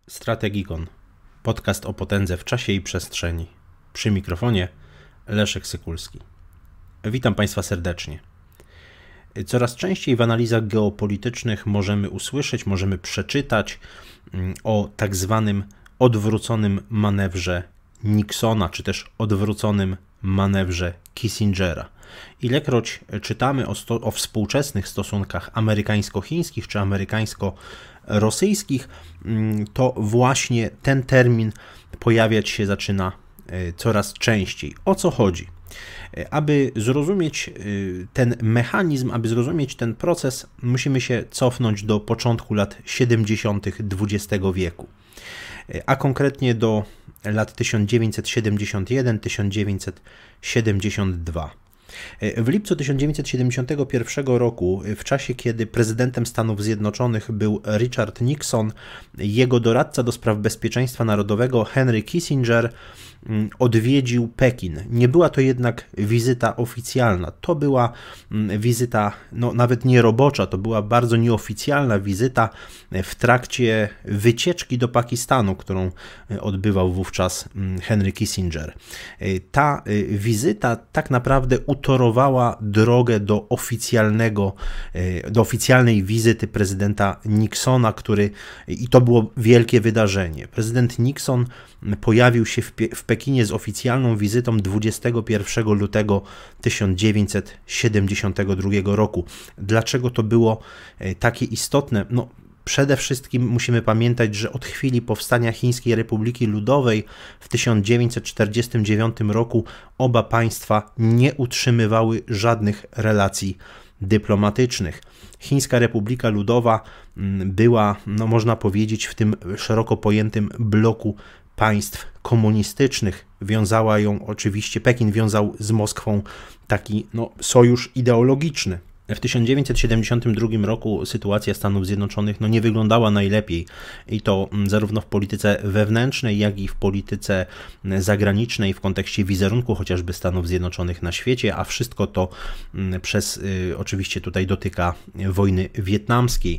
Strategikon. Podcast o potędze w czasie i przestrzeni. Przy mikrofonie Leszek Sykulski. Witam Państwa serdecznie. Coraz częściej w analizach geopolitycznych możemy przeczytać o tak zwanym odwróconym manewrze Nixona, czy też odwróconym manewrze Kissingera. Ilekroć czytamy o współczesnych stosunkach amerykańsko-chińskich czy amerykańsko-rosyjskich, to właśnie ten termin pojawiać się zaczyna coraz częściej. O co chodzi? Aby zrozumieć ten mechanizm, aby zrozumieć ten proces, musimy się cofnąć do początku lat 70. XX wieku, a konkretnie do lat 1971-1972. W lipcu 1971 roku, w czasie kiedy prezydentem Stanów Zjednoczonych był Richard Nixon, jego doradca do spraw bezpieczeństwa narodowego Henry Kissinger odwiedził Pekin. Nie była to jednak wizyta oficjalna, to była wizyta nawet nie robocza, to była bardzo nieoficjalna wizyta w trakcie wycieczki do Pakistanu, którą odbywał wówczas Henry Kissinger. Ta wizyta tak naprawdę utorowała drogę do oficjalnej wizyty prezydenta Nixona, i to było wielkie wydarzenie. Prezydent Nixon pojawił się w Pekinie z oficjalną wizytą 21 lutego 1972 roku. Dlaczego to było takie istotne? Przede wszystkim musimy pamiętać, że od chwili powstania Chińskiej Republiki Ludowej w 1949 roku oba państwa nie utrzymywały żadnych relacji dyplomatycznych. Chińska Republika Ludowa była, można powiedzieć, w tym szeroko pojętym bloku państw komunistycznych. Wiązała ją oczywiście, Pekin wiązał z Moskwą taki sojusz ideologiczny. W 1972 roku sytuacja Stanów Zjednoczonych nie wyglądała najlepiej i to zarówno w polityce wewnętrznej, jak i w polityce zagranicznej w kontekście wizerunku chociażby Stanów Zjednoczonych na świecie, a wszystko to oczywiście tutaj dotyka wojny wietnamskiej.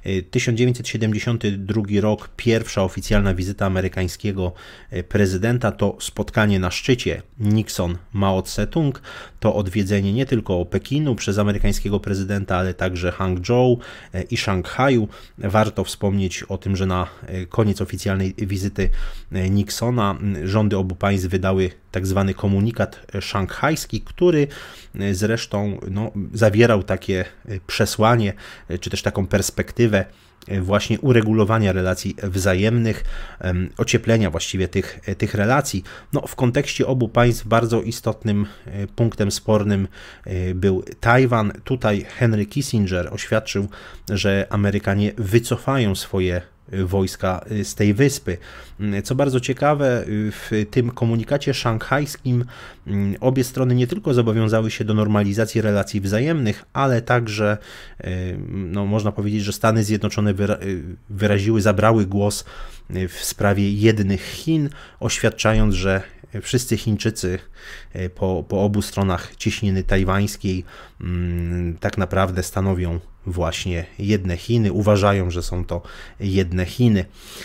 1972 rok, pierwsza oficjalna wizyta amerykańskiego prezydenta to spotkanie na szczycie Nixon-Mao Tse-tung, to odwiedzenie nie tylko Pekinu przez amerykańskiego prezydenta, ale także Hangzhou i Szanghaju. Warto wspomnieć o tym, że na koniec oficjalnej wizyty Nixona rządy obu państw wydały tak zwany komunikat szanghajski, który zresztą zawierał takie przesłanie, czy też taką perspektywę właśnie uregulowania relacji wzajemnych, ocieplenia właściwie tych relacji. W kontekście obu państw bardzo istotnym punktem spornym był Tajwan. Tutaj Henry Kissinger oświadczył, że Amerykanie wycofają swoje wojska z tej wyspy. Co bardzo ciekawe, w tym komunikacie szanghajskim obie strony nie tylko zobowiązały się do normalizacji relacji wzajemnych, ale także można powiedzieć, że Stany Zjednoczone zabrały głos w sprawie jednych Chin, oświadczając, że wszyscy Chińczycy po obu stronach cieśniny tajwańskiej tak naprawdę stanowią właśnie jedne Chiny, uważają, że są to jedne Chiny.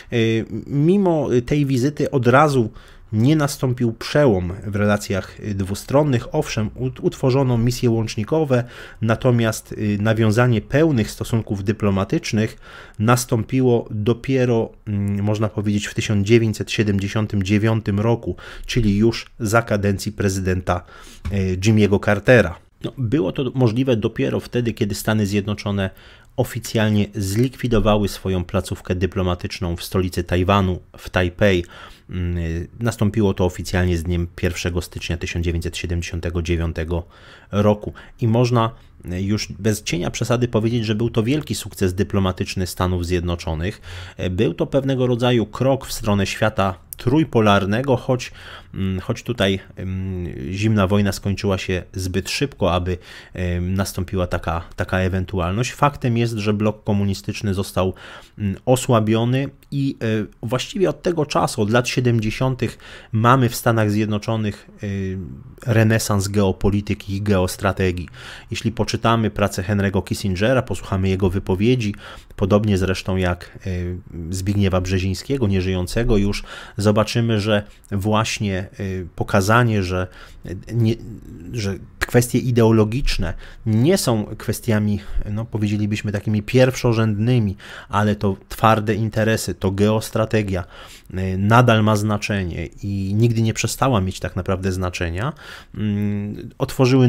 Mimo tej wizyty od razu nie nastąpił przełom w relacjach dwustronnych. Owszem, utworzono misje łącznikowe, natomiast nawiązanie pełnych stosunków dyplomatycznych nastąpiło dopiero, można powiedzieć, w 1979 roku, czyli już za kadencji prezydenta Jimmy'ego Cartera. Było to możliwe dopiero wtedy, kiedy Stany Zjednoczone oficjalnie zlikwidowały swoją placówkę dyplomatyczną w stolicy Tajwanu, w Tajpej. Nastąpiło to oficjalnie z dniem 1 stycznia 1979 roku i można już bez cienia przesady powiedzieć, że był to wielki sukces dyplomatyczny Stanów Zjednoczonych. Był to pewnego rodzaju krok w stronę świata trójpolarnego, choć tutaj zimna wojna skończyła się zbyt szybko, aby nastąpiła taka ewentualność. Faktem jest, że blok komunistyczny został osłabiony i właściwie od tego czasu, od lat 70. mamy w Stanach Zjednoczonych renesans geopolityki i geostrategii. Jeśli po poczytamy pracę Henry'ego Kissingera, posłuchamy jego wypowiedzi, podobnie zresztą jak Zbigniewa Brzezińskiego, nieżyjącego już, zobaczymy, że właśnie pokazanie, że kwestie ideologiczne nie są kwestiami, no powiedzielibyśmy, takimi pierwszorzędnymi, ale to twarde interesy, to geostrategia nadal ma znaczenie i nigdy nie przestała mieć tak naprawdę znaczenia, otworzyły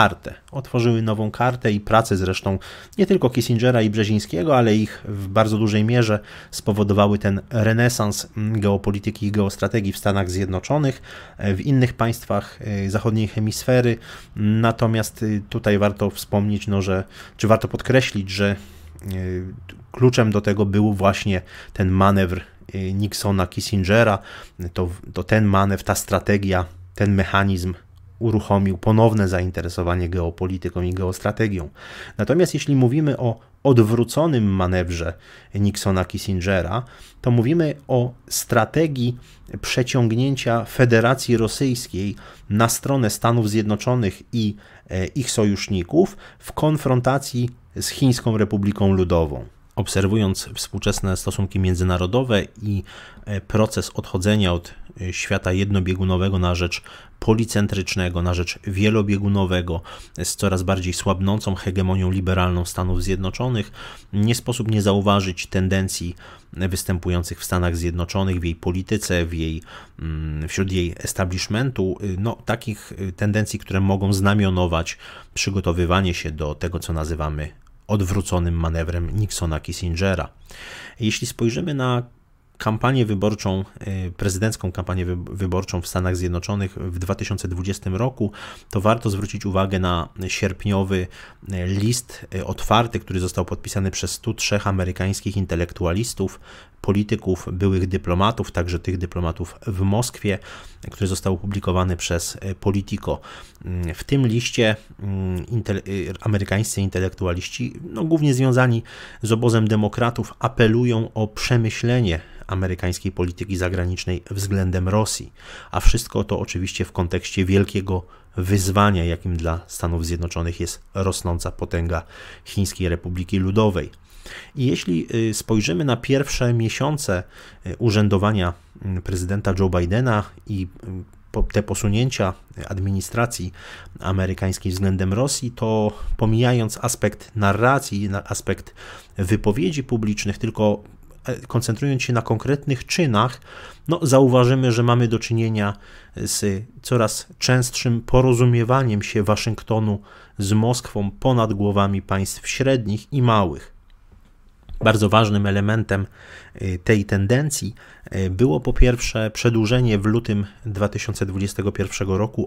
nową kartę i pracę zresztą nie tylko Kissingera i Brzezińskiego, ale ich w bardzo dużej mierze spowodowały ten renesans geopolityki i geostrategii w Stanach Zjednoczonych, w innych państwach zachodniej hemisfery. Natomiast tutaj warto wspomnieć, czy warto podkreślić, że kluczem do tego był właśnie ten manewr Nixona, Kissingera. To ten manewr, ta strategia, ten mechanizm uruchomił ponowne zainteresowanie geopolityką i geostrategią. Natomiast jeśli mówimy o odwróconym manewrze Nixona-Kissingera, to mówimy o strategii przeciągnięcia Federacji Rosyjskiej na stronę Stanów Zjednoczonych i ich sojuszników w konfrontacji z Chińską Republiką Ludową. Obserwując współczesne stosunki międzynarodowe i proces odchodzenia od świata jednobiegunowego na rzecz policentrycznego, na rzecz wielobiegunowego, z coraz bardziej słabnącą hegemonią liberalną Stanów Zjednoczonych, nie sposób nie zauważyć tendencji występujących w Stanach Zjednoczonych, w jej polityce, wśród jej establishmentu, takich tendencji, które mogą znamionować przygotowywanie się do tego, co nazywamy odwróconym manewrem Nixona-Kissingera. Jeśli spojrzymy na kampanię wyborczą, prezydencką kampanię wyborczą w Stanach Zjednoczonych w 2020 roku, to warto zwrócić uwagę na sierpniowy list otwarty, który został podpisany przez 103 amerykańskich intelektualistów, polityków, byłych dyplomatów, także tych dyplomatów w Moskwie, który został opublikowany przez Politico. W tym liście amerykańscy intelektualiści, głównie związani z obozem demokratów, apelują o przemyślenie amerykańskiej polityki zagranicznej względem Rosji, a wszystko to oczywiście w kontekście wielkiego wyzwania, jakim dla Stanów Zjednoczonych jest rosnąca potęga Chińskiej Republiki Ludowej. I jeśli spojrzymy na pierwsze miesiące urzędowania prezydenta Joe Bidena i te posunięcia administracji amerykańskiej względem Rosji, to pomijając aspekt narracji, aspekt wypowiedzi publicznych, tylko koncentrując się na konkretnych czynach, zauważymy, że mamy do czynienia z coraz częstszym porozumiewaniem się Waszyngtonu z Moskwą ponad głowami państw średnich i małych. Bardzo ważnym elementem tej tendencji było po pierwsze przedłużenie w lutym 2021 roku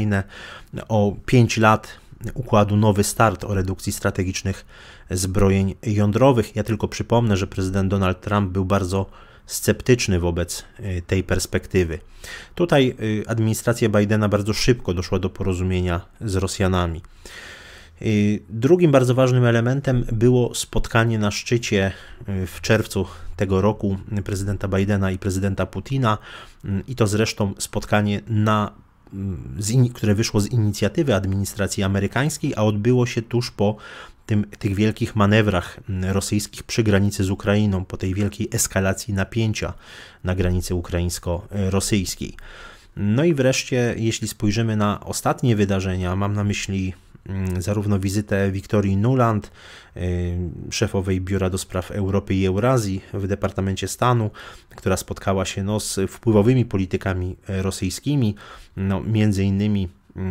o 5 lat układu Nowy Start o redukcji strategicznych zbrojeń jądrowych. Ja tylko przypomnę, że prezydent Donald Trump był bardzo sceptyczny wobec tej perspektywy. Tutaj administracja Bidena bardzo szybko doszła do porozumienia z Rosjanami. Drugim bardzo ważnym elementem było spotkanie na szczycie w czerwcu tego roku prezydenta Bidena i prezydenta Putina i to zresztą spotkanie, które wyszło z inicjatywy administracji amerykańskiej, a odbyło się tuż po tych wielkich manewrach rosyjskich przy granicy z Ukrainą, po tej wielkiej eskalacji napięcia na granicy ukraińsko-rosyjskiej. I wreszcie, jeśli spojrzymy na ostatnie wydarzenia, mam na myśli zarówno wizytę Wiktorii Nuland, szefowej Biura do Spraw Europy i Eurazji w Departamencie Stanu, która spotkała się z wpływowymi politykami rosyjskimi, między innymi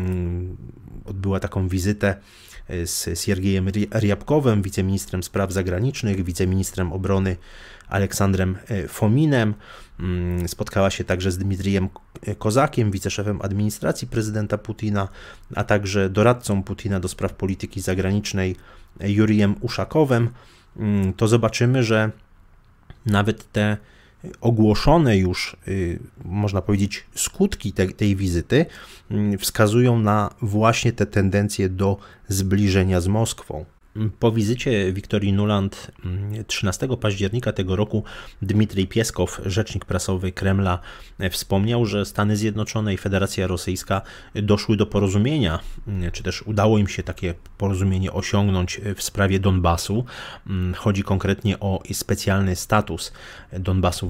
odbyła taką wizytę z Siergiejem Ryabkowem, wiceministrem spraw zagranicznych, wiceministrem obrony Aleksandrem Fominem. Spotkała się także z Dmitrijem Kozakiem, wiceszefem administracji prezydenta Putina, a także doradcą Putina do spraw polityki zagranicznej Jurijem Uszakowem. To zobaczymy, że nawet te ogłoszone już, można powiedzieć, skutki tej wizyty wskazują na właśnie te tendencje do zbliżenia z Moskwą. Po wizycie Wiktorii Nuland 13 października tego roku Dmitrij Pieskow, rzecznik prasowy Kremla, wspomniał, że Stany Zjednoczone i Federacja Rosyjska doszły do porozumienia, czy też udało im się takie porozumienie osiągnąć w sprawie Donbasu. Chodzi konkretnie o specjalny status Donbasu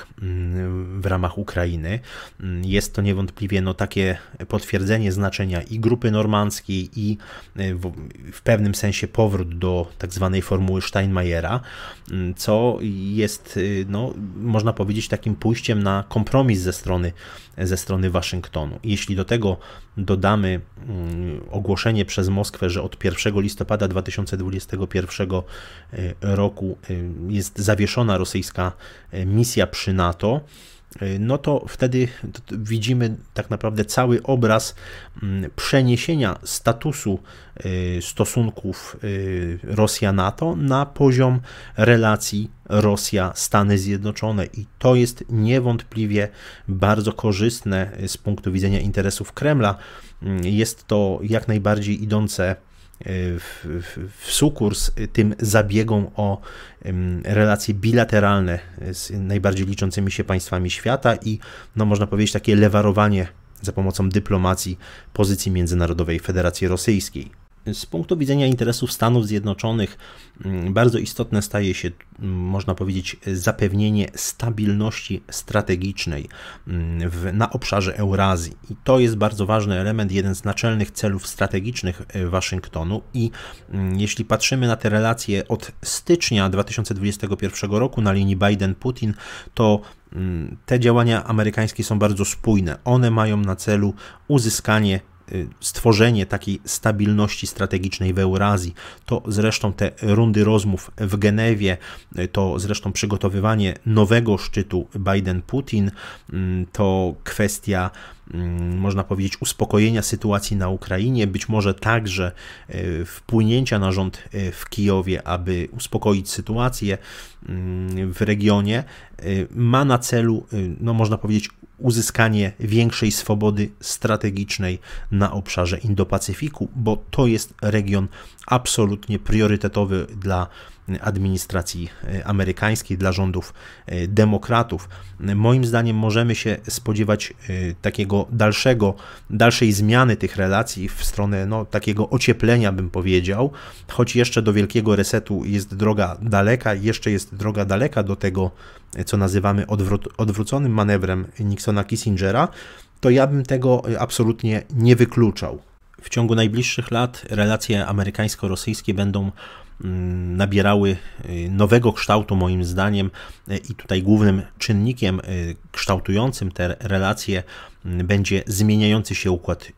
w ramach Ukrainy. Jest to niewątpliwie takie potwierdzenie znaczenia i grupy normandzkiej, i w pewnym sensie powrót do tak zwanej formuły Steinmeiera, co jest, można powiedzieć, takim pójściem na kompromis ze strony Waszyngtonu. Jeśli do tego dodamy ogłoszenie przez Moskwę, że od 1 listopada 2021 roku jest zawieszona rosyjska misja przy NATO, no to wtedy widzimy tak naprawdę cały obraz przeniesienia statusu stosunków Rosja-NATO na poziom relacji Rosja-Stany Zjednoczone i to jest niewątpliwie bardzo korzystne z punktu widzenia interesów Kremla. Jest to jak najbardziej idące w sukurs tym zabiegom o relacje bilateralne z najbardziej liczącymi się państwami świata i można powiedzieć takie lewarowanie za pomocą dyplomacji pozycji międzynarodowej Federacji Rosyjskiej. Z punktu widzenia interesów Stanów Zjednoczonych bardzo istotne staje się, można powiedzieć, zapewnienie stabilności strategicznej na obszarze Eurazji. I to jest bardzo ważny element, jeden z naczelnych celów strategicznych Waszyngtonu. I jeśli patrzymy na te relacje od stycznia 2021 roku na linii Biden-Putin, to te działania amerykańskie są bardzo spójne. One mają na celu stworzenie takiej stabilności strategicznej w Eurazji. To zresztą te rundy rozmów w Genewie, to zresztą przygotowywanie nowego szczytu Biden-Putin, to kwestia, można powiedzieć, uspokojenia sytuacji na Ukrainie, być może także wpłynięcia na rząd w Kijowie, aby uspokoić sytuację w regionie, ma na celu, można powiedzieć, uzyskanie większej swobody strategicznej na obszarze Indo-Pacyfiku, bo to jest region absolutnie priorytetowy dla administracji amerykańskiej, dla rządów demokratów. Moim zdaniem możemy się spodziewać takiego dalszej zmiany tych relacji w stronę takiego ocieplenia, bym powiedział, choć jeszcze do wielkiego resetu jest droga daleka, jeszcze jest droga daleka do tego, co nazywamy odwróconym manewrem Nixona-Kissingera, to ja bym tego absolutnie nie wykluczał. W ciągu najbliższych lat relacje amerykańsko-rosyjskie będą nabierały nowego kształtu, moim zdaniem, i tutaj głównym czynnikiem kształtującym te relacje będzie zmieniający się układ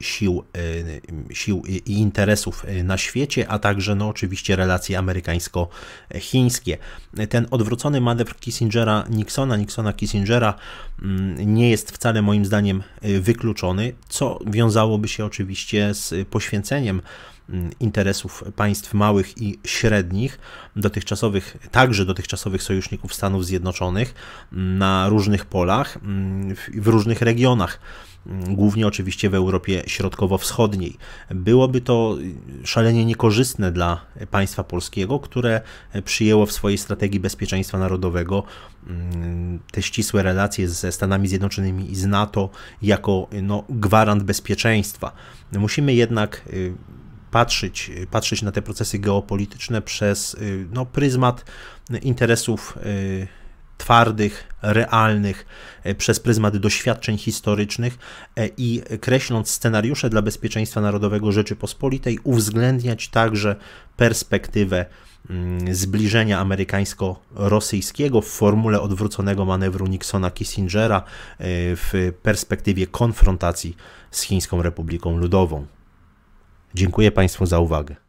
sił i interesów na świecie, a także oczywiście relacje amerykańsko-chińskie. Ten odwrócony manewr Nixona-Kissingera nie jest wcale, moim zdaniem, wykluczony, co wiązałoby się oczywiście z poświęceniem interesów państw małych i średnich, także dotychczasowych sojuszników Stanów Zjednoczonych na różnych polach, w różnych regionach, głównie oczywiście w Europie Środkowo-Wschodniej. Byłoby to szalenie niekorzystne dla państwa polskiego, które przyjęło w swojej strategii bezpieczeństwa narodowego te ścisłe relacje ze Stanami Zjednoczonymi i z NATO jako gwarant bezpieczeństwa. Musimy jednak patrzeć na te procesy geopolityczne przez pryzmat interesów twardych, realnych, przez pryzmat doświadczeń historycznych i kreśląc scenariusze dla bezpieczeństwa narodowego Rzeczypospolitej, uwzględniać także perspektywę zbliżenia amerykańsko-rosyjskiego w formule odwróconego manewru Nixona-Kissingera w perspektywie konfrontacji z Chińską Republiką Ludową. Dziękuję Państwu za uwagę.